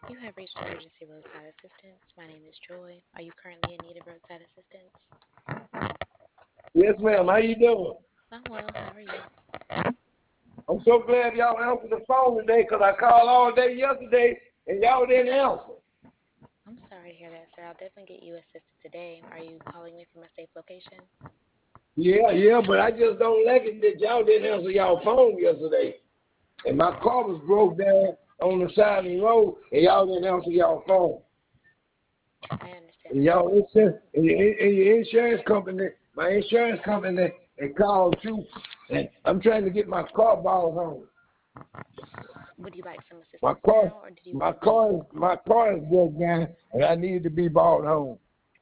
You have reached emergency roadside assistance. My name is Joy. Are you currently in need of roadside assistance? Yes, ma'am. How you doing? I'm well. How are you? I'm so glad y'all answered the phone today because I called all day yesterday and y'all didn't answer. I'm sorry to hear that, sir. I'll definitely get you assisted today. Are you calling me from a safe location? Yeah, but I just don't like it that y'all didn't answer y'all phone yesterday. And my car was broke down on the side of the road and y'all didn't answer y'all phone. I understand And that. y'all insurance, and your insurance company, my insurance company, they called you. And I'm trying to get my car bought home. Would you like some My assistance car, now, or did you my want to wait? car, my car is broke down and I need to be bought home.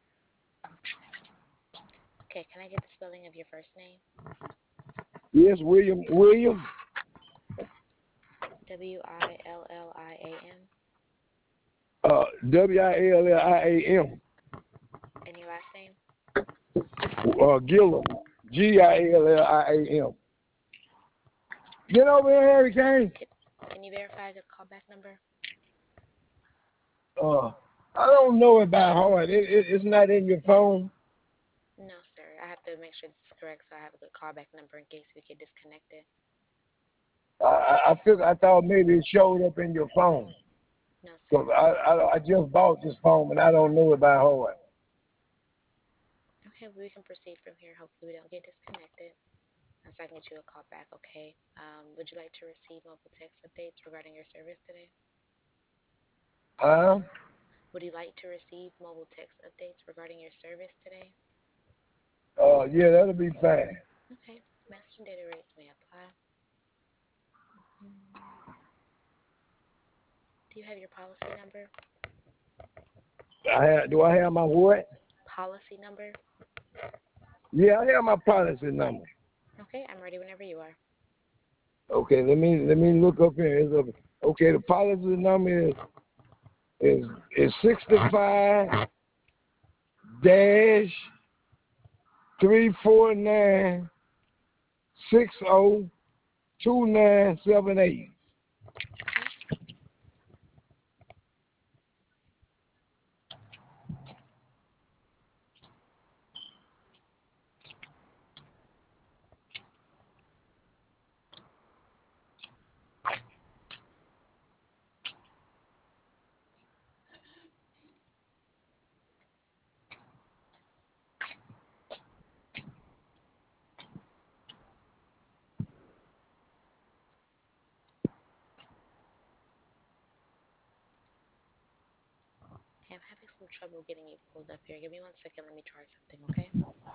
Okay, can I get the spelling of your first name? Yes, William, William. William, And your last name? Gillum, Gilliam. Get over here, Hurricane. Can, can you verify the callback number? Uh, I don't know it by heart. It's not in your phone. No, sir. I have to make sure this is correct, so I have a good callback number in case we get disconnected. I thought maybe it showed up in your phone. No, sir. Cause I just bought this phone, but I don't know it by heart. Okay, we can proceed from here. Hopefully, we don't get disconnected. And so I can get you a call back, okay? Would you like to receive mobile text updates regarding your service today? Huh? Would you like to receive mobile text updates regarding your service today? Yeah, that'll be fine. Okay, message and data rates may apply. Mm. Do you have your policy number? Do I have my what? Policy number? Yeah, I have my policy number. Okay, I'm ready whenever you are. Okay, let me look up here. Okay, the policy number is 65 dash 349602978. Okay. Hey, I'm having some trouble getting you pulled up here. Give me 1 second. Let me try something, okay?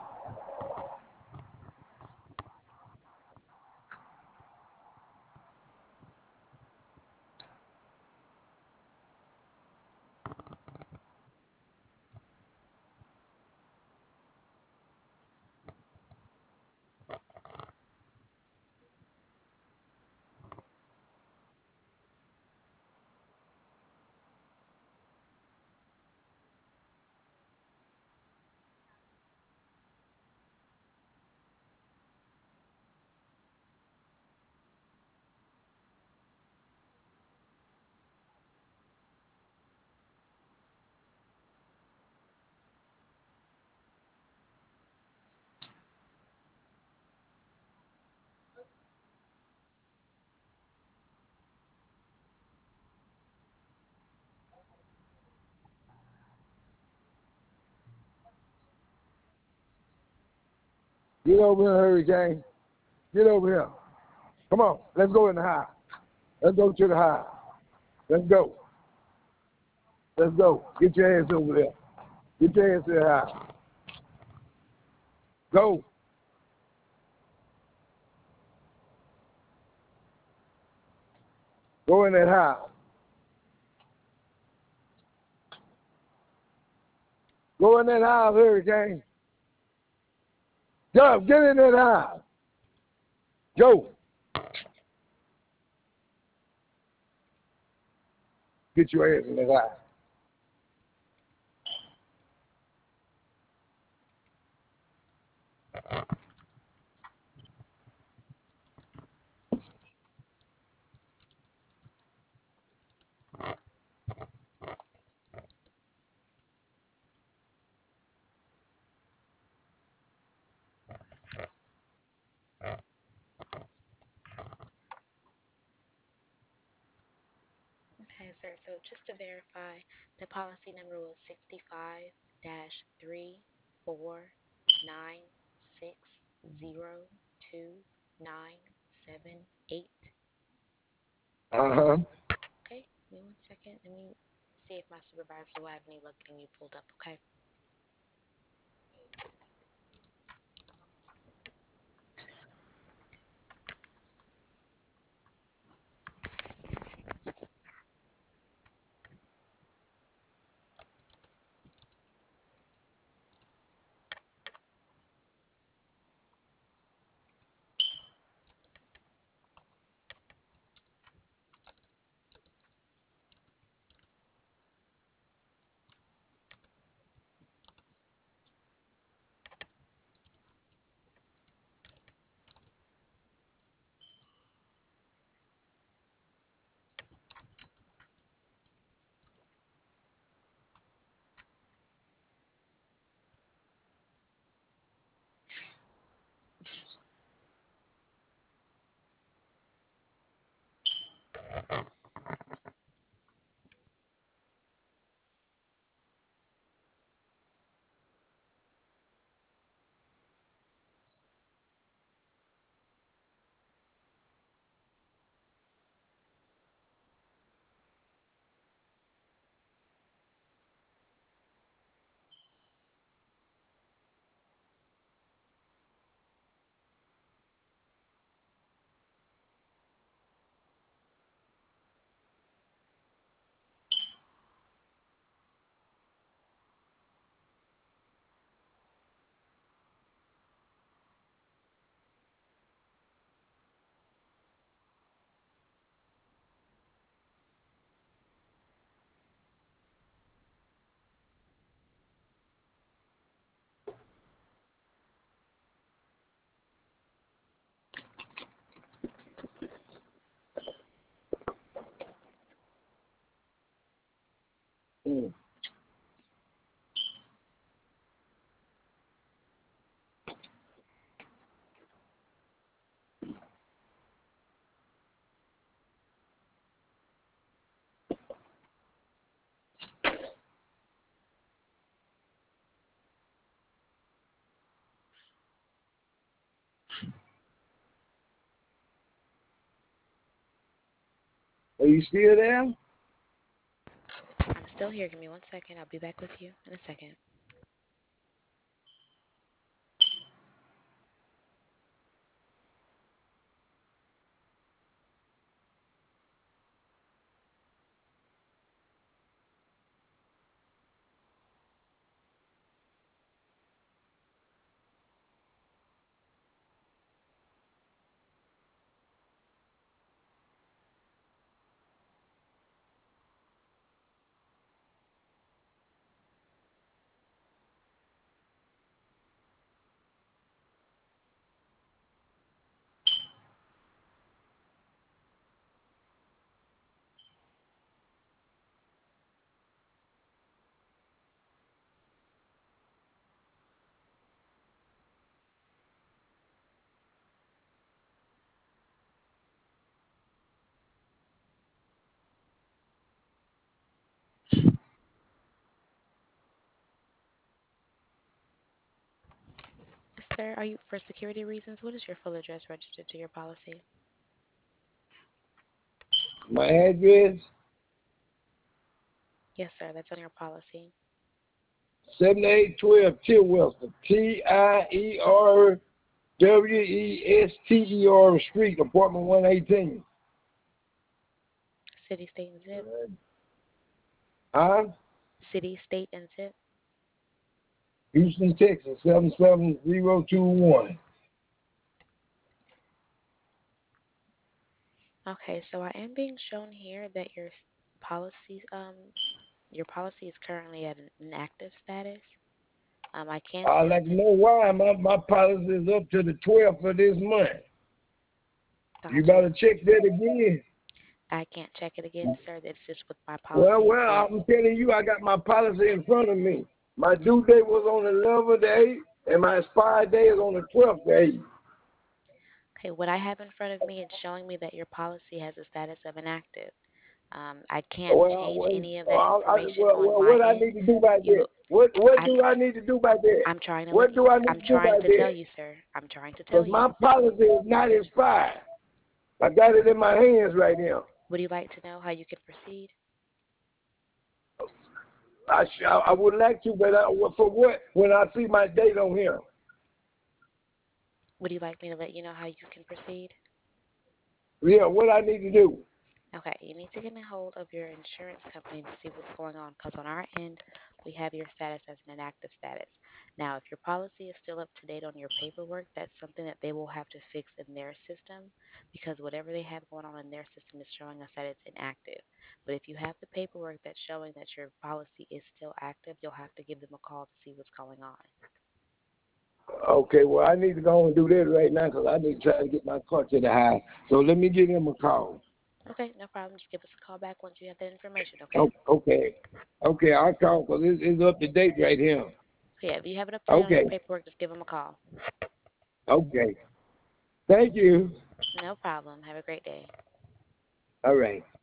Get over here, Hurricane. Get over here. Come on, let's go in the house. Let's go to the house. Let's go. Let's go. Get your ass over there. Get your ass to the house. Go. Go in that house. Go in that house, Hurricane. Go, get in that house. Go. Get your ass in that house. Okay, sir. So just to verify, the policy number was 65 349602978. Uh-huh. Okay, give me 1 second. Let me see if my supervisor will have any luck getting you pulled up, okay? Mm. Are you still there? I'm still here. Give me 1 second. I'll be back with you in a second. Sir, are you, for security reasons, what is your full address registered to your policy? My address, Yes, sir. That's on your policy. 7812 Chilwell, Tierwester Street, apartment 118. City, state, and zip. Huh? City, state, and zip. Houston, Texas, 77021. Okay, so I am being shown here that your policy is currently at an inactive status. I can I'd send like to it. know why my policy is up to the 12th of this month. You Got you. better check that again. I can't check it again, sir. It's just with my Well, policy is well, at. I'm telling you, I got my policy in front of me. My due date was on the 11th of the 8th, and my expired date is on the 12th of the 8th. Okay, what I have in front of me, it's showing me that your policy has a status of inactive. I can't change any of that information on my what I end. need to do about You, that? What I, do I need to do about that? I'm trying to let What you. do I need I'm to do trying about to that? tell you, sir. I'm trying to tell Because you. my policy is not expired. I got it in my hands right now. Would you like to know how you can proceed? I would like to, but for what? When I see my date on here. Would you like me to let you know how you can proceed? Yeah, what I need to do. Okay, you need to get a hold of your insurance company to see what's going on because on our end, we have your status as an inactive status. Now, if your policy is still up to date on your paperwork, that's something that they will have to fix in their system because whatever they have going on in their system is showing us that it's inactive. But if you have the paperwork that's showing that your policy is still active, you'll have to give them a call to see what's going on. Okay, well, I need to go and do that right now because I need to try to get my car to the high. So let me give them a call. Okay, no problem. Just give us a call back once you have that information, okay? Okay. Okay, I'll call because it's up to date right here. Yeah, if you have it up to date on your Okay. paperwork, just give them a call. Okay. Thank you. No problem. Have a great day. All right.